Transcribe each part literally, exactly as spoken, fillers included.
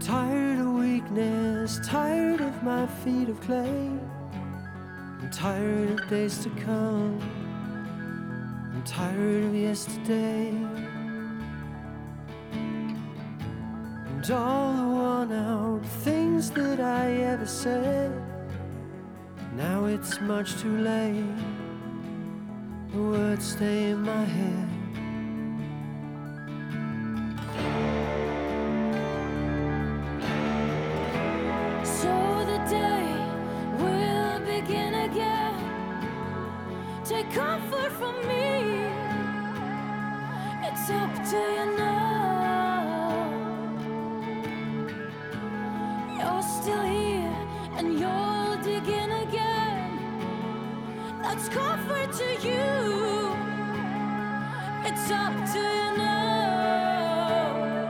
tired of weakness, tired of my feet of clay. I'm tired of days to come, I'm tired of yesterday. And all the worn out things that I ever said, now it's much too late. The words stay in my head. So the day will begin again. Take comfort from me. It's up to you now. You're still here and you'll dig in again. That's comfort to you. It's up to you now.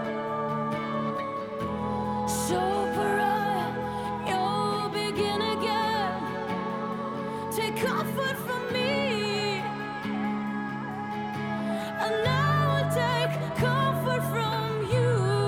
So take comfort from me, and now I'll take comfort from you.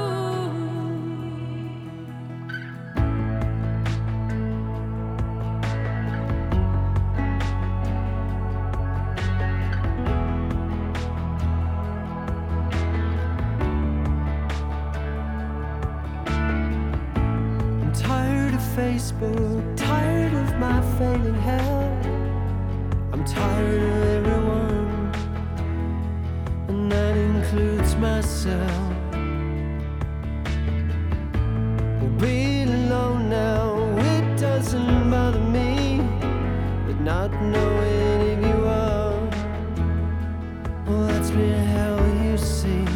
I'm tired of Facebook, tired of my failing health. I'm tired of everyone, and that includes myself. But being alone now, it doesn't bother me. But not knowing if you are, well, that's been hell, you see.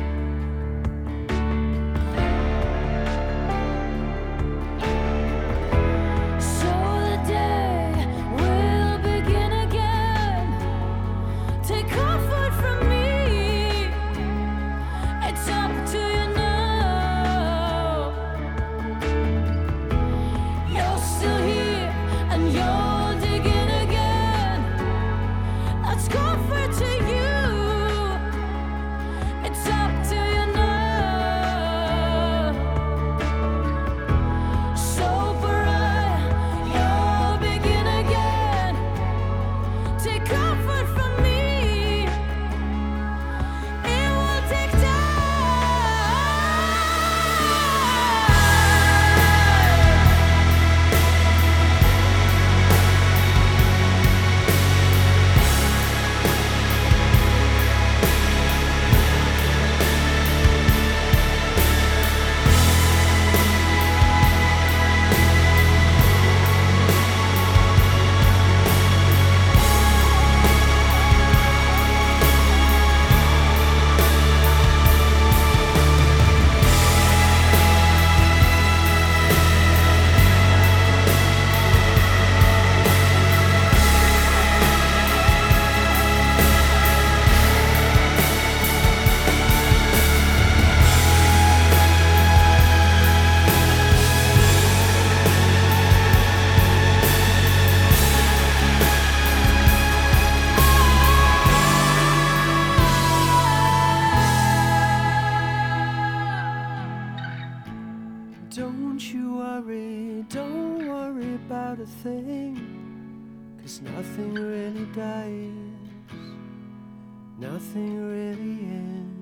Don't you worry, don't worry about a thing, 'cause nothing really dies, nothing really ends.